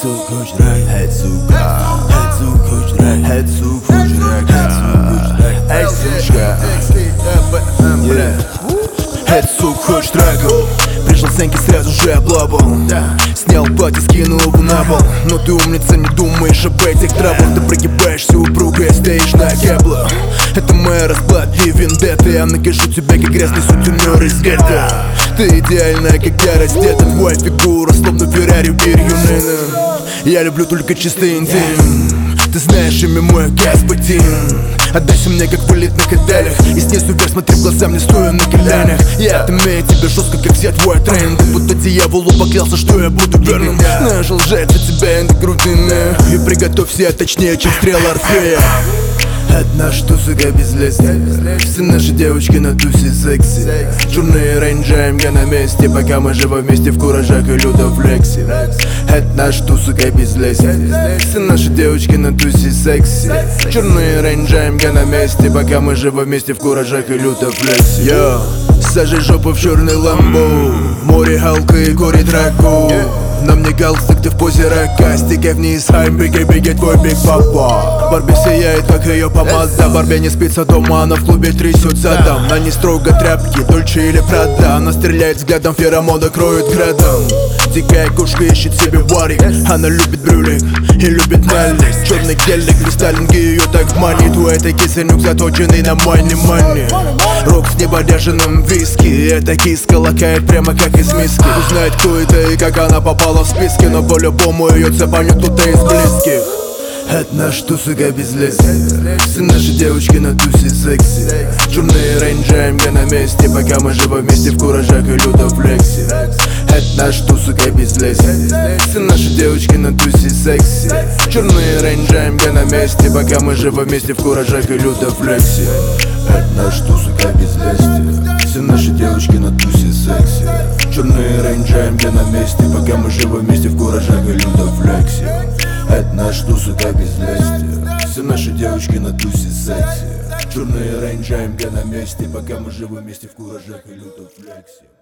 Hetzuk hücre, Hetzuka, Hetzuk hücre, Hetzuk hücre, Hetzuk худж-треком. Пришел Сеньки, сразу же облапал. Снял платье, скинул его на пол. Но ты умница, не думаешь об этих траблах. Ты прогибаешься упругой, стоишь на кеблах. Это моя расплата и вендетта. Я накажу тебя, как грязный сутенер из гетто. Ты идеальная, как я раздета. Твоя фигура, словно Феррари Бирюнена. Я люблю только чистый интим. Ты знаешь имя мой господин. Отдайся мне, как вылет на каделях. И снизу вверх смотри в глаза мне, стоя на коленях. Я отымею тебя жестко, как все твой тренд. Будто дьяволу поклялся, что я буду верным. Знаешь, лжец, от тебя эндокрутина. И приготовься, точнее, чем стрела Орфея. Одна штука без леса. Все наши девочки на тусе секси. Черные рейнджи, МГ на месте. Пока мы живы вместе в куражах и люто флексе. Одна штука без леса. Все наши девочки на тусе секси. Черные рейнджи, МГ на месте. Пока мы живы вместе в куражах и люто флексе. Йо, сажай жопу в черный ламбо. Море, халка и курит раку. На мне галстук, ты в позе рака. Стикай вниз, хайм, беги, твой биг папа. Барби сияет, как ее помада. Барби не спится дома, она в клубе трясется там. На ней строго тряпки, Дольче или Прада. Она стреляет взглядом, феромоны кроют градом. Дикая кошка ищет себе варик. Она любит брюлик и любит налик. Черный гелик, кристаллинги ее так манит. У этой кисенюк заточенный на мани. Рок с небодяженным виски. Эта киска лакает прямо как из миски. Узнает, кто это и как она попала в списке. Но по-любому ее цепанет кто-то из близких. Одна штука без леса. Все наши девочки на тусе секси. Черные рейнджи, МГ на месте. Пока мы живы вместе в куражах и люто флексе. Одна штука без леса. Все наши девочки на тусе секси. Черные рейнджи, МГ на месте. Пока мы живы вместе в куражах и люто флексе. Одна штука без леса. Все наши девочки на тусе секси. Черные рейнджи, МГ на месте. Пока мы живы вместе в куражах и люто флексе. Одна штука без лести. Все наши девочки на тусе секси. Черные рейнджи, МГ на месте. Пока мы живы вместе в куражах и люто флексе.